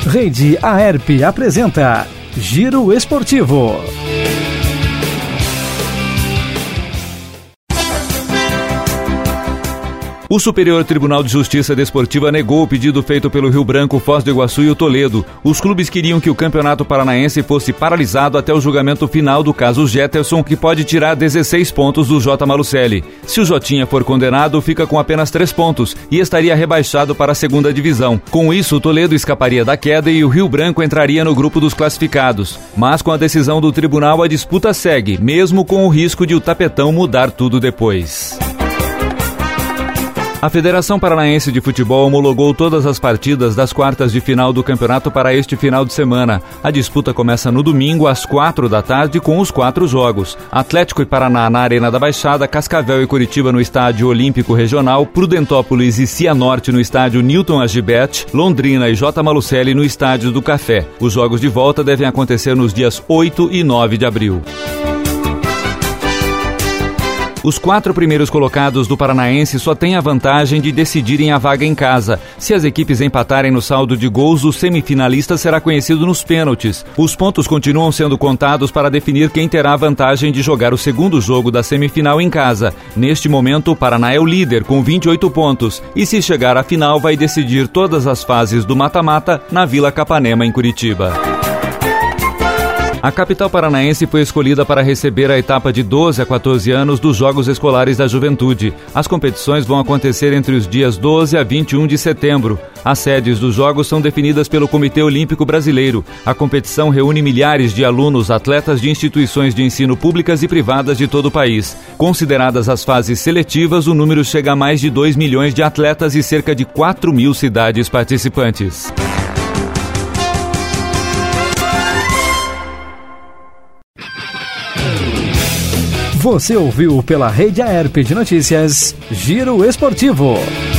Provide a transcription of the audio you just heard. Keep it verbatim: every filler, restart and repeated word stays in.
Rede Aerp apresenta Giro Esportivo. O Superior Tribunal de Justiça Desportiva negou o pedido feito pelo Rio Branco, Foz do Iguaçu e o Toledo. Os clubes queriam que o Campeonato Paranaense fosse paralisado até o julgamento final do caso Jetterson, que pode tirar dezesseis pontos do J. Malucelli. Se o Jotinha for condenado, fica com apenas três pontos e estaria rebaixado para a segunda divisão. Com isso, o Toledo escaparia da queda e o Rio Branco entraria no grupo dos classificados. Mas com a decisão do tribunal, a disputa segue, mesmo com o risco de o tapetão mudar tudo depois. A Federação Paranaense de Futebol homologou todas as partidas das quartas de final do campeonato para este final de semana. A disputa começa no domingo, às quatro da tarde, com os quatro jogos. Atlético e Paraná na Arena da Baixada, Cascavel e Curitiba no Estádio Olímpico Regional, Prudentópolis e Cianorte no Estádio Newton Agibert, Londrina e J. Malucelli no Estádio do Café. Os jogos de volta devem acontecer nos dias oito e nove de abril. Os quatro primeiros colocados do Paranaense só têm a vantagem de decidirem a vaga em casa. Se as equipes empatarem no saldo de gols, o semifinalista será conhecido nos pênaltis. Os pontos continuam sendo contados para definir quem terá a vantagem de jogar o segundo jogo da semifinal em casa. Neste momento, o Paraná é o líder, com vinte e oito pontos, e se chegar à final vai decidir todas as fases do mata-mata na Vila Capanema, em Curitiba. A capital paranaense foi escolhida para receber a etapa de doze a quatorze anos dos Jogos Escolares da Juventude. As competições vão acontecer entre os dias doze a vinte e um de setembro. As sedes dos Jogos são definidas pelo Comitê Olímpico Brasileiro. A competição reúne milhares de alunos, atletas de instituições de ensino públicas e privadas de todo o país. Consideradas as fases seletivas, o número chega a mais de dois milhões de atletas e cerca de quatro mil cidades participantes. Você ouviu pela Rede Aerp de Notícias, Giro Esportivo.